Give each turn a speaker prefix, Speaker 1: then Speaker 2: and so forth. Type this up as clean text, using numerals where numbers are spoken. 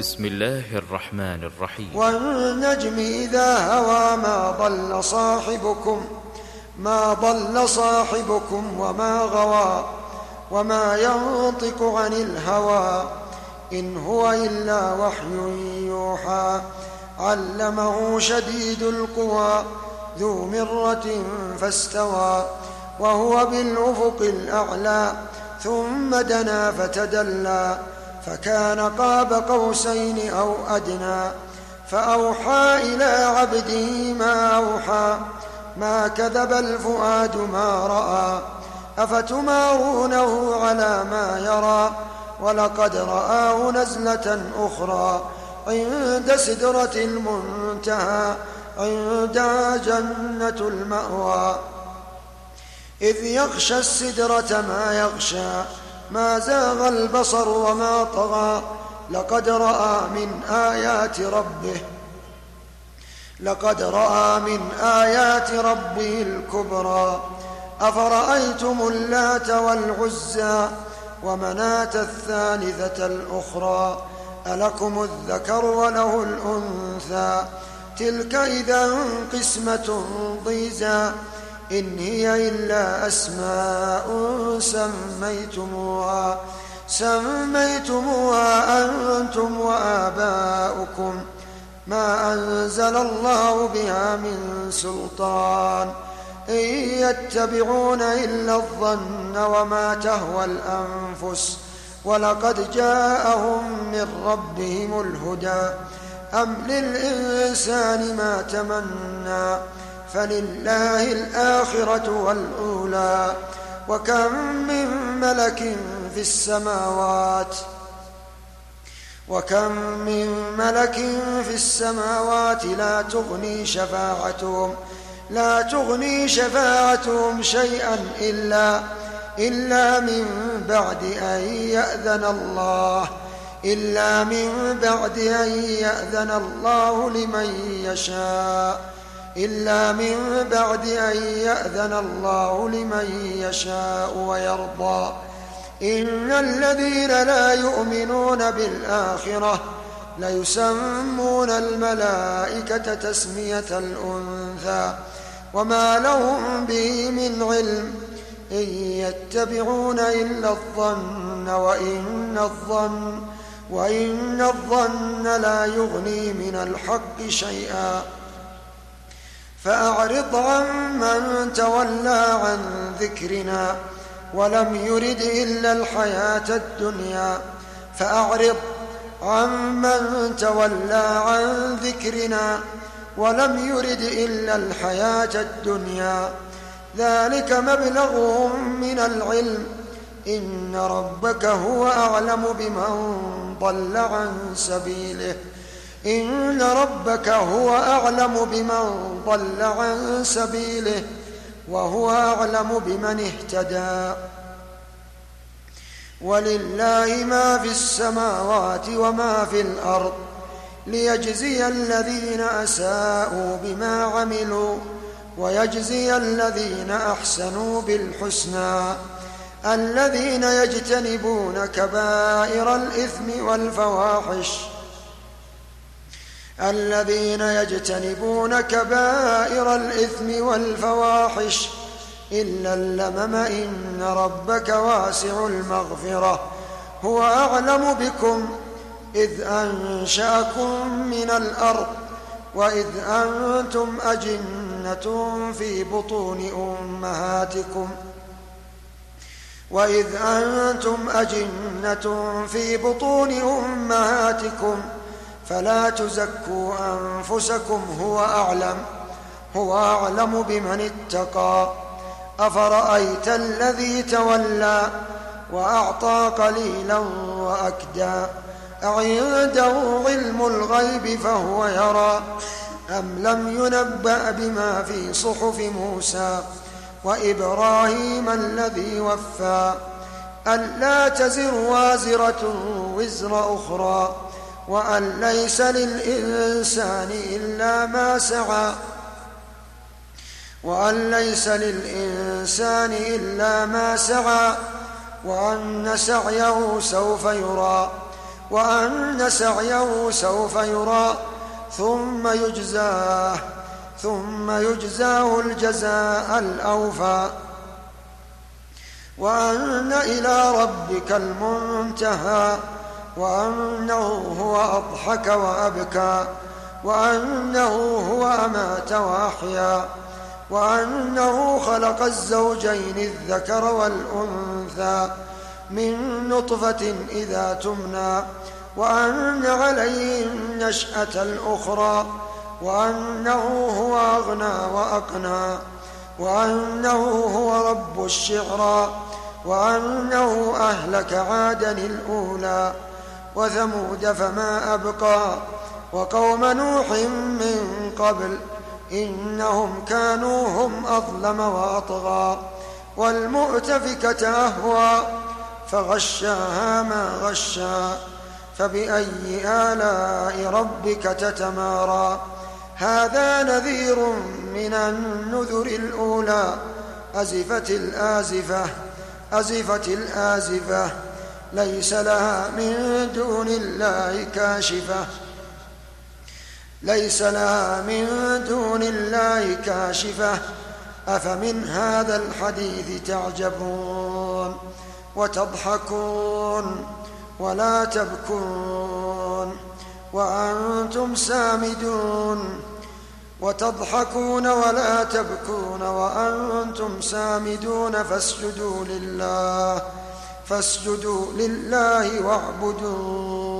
Speaker 1: بسم الله الرحمن الرحيم.
Speaker 2: والنجم إذا هوى ما ضل صاحبكم وما غوى وما ينطق عن الهوى إن هو إلا وحي يوحى علمه شديد القوى ذو مرة فاستوى وهو بالأفق الأعلى ثم دنا فتدلى فكان قاب قوسين أو أدنى فأوحى إلى عبده ما أوحى ما كذب الفؤاد ما رأى أفتمارونه على ما يرى ولقد رآه نزلة أخرى عند سدرة المنتهى عندها جنة المأوى إذ يغشى السدرة ما يغشى ما زاغ البصر وما طغى لقد رأى من آيات ربه الكبرى أفرأيتم اللات والعزى ومناة الثالثة الأخرى ألكم الذكر وله الأنثى تلك إذا قسمة ضيزى إن هي إلا أسماء سميتموها أنتم وآباؤكم ما أنزل الله بها من سلطان إن يتبعون إلا الظن وما تهوى الأنفس ولقد جاءهم من ربهم الهدى أم للإنسان ما تمنى فلله الآخرة والأولى وكم من ملك في السماوات لا تغني شفاعتهم شيئا إلا من بعد أن يأذن الله لمن يشاء ويرضى إن الذين لا يؤمنون بالآخرة ليسمون الملائكة تسمية الأنثى وما لهم به من علم إن يتبعون إلا الظن وإن الظن لا يغني من الحق شيئا فأعرض عن من تولى عن ذكرنا ولم يرد إلا الحياة الدنيا ذلك مبلغهم من العلم إن ربك هو أعلم بمن ضل عن سبيله وهو أعلم بمن اهتدى ولله ما في السماوات وما في الأرض ليجزي الذين أساءوا بما عملوا ويجزي الذين أحسنوا بالحسنى الذين يجتنبون كبائر الإثم والفواحش إلا اللمم إن ربك واسع المغفرة هو أعلم بكم إذ أنشأكم من الأرض وإذ أنتم أجنة في بطون أمهاتكم فلا تزكوا أنفسكم هو أعلم بمن اتقى أفرأيت الذي تولى وأعطى قليلا وأكدى أعنده علم الغيب فهو يرى أم لم ينبأ بما في صحف موسى وإبراهيم الذي وفى ألا تزر وازرة وزر أخرى وأن ليس للإنسان إلا ما سعى وأن سعيه سوف يرى وأن سعيه سوف يرى ثم يجزاه الجزاء الأوفى وأن إلى ربك المنتهى وأنه هو أضحك وأبكى وأنه هو أمات وأحيا وأنه خلق الزوجين الذكر والأنثى من نطفة إذا تمنى وأن عليه النشأة الأخرى وأنه هو أغنى وأقنى وأنه هو رب الشعرى وأنه أهلك عادا الأولى وثمود فما أبقى وقوم نوح من قبل إنهم كانوا هم أظلم وأطغى والمؤتفكة أهوى فغشاها ما غشا فبأي آلاء ربك تتمارى هذا نذير من النذر الأولى أزفت الآزفة ليس لها من دون الله كاشفة أفمن هذا الحديث تعجبون وتضحكون ولا تبكون وأنتم سامدون وتضحكون ولا تبكون وأنتم سامدون فاسجدوا لله واعبدوا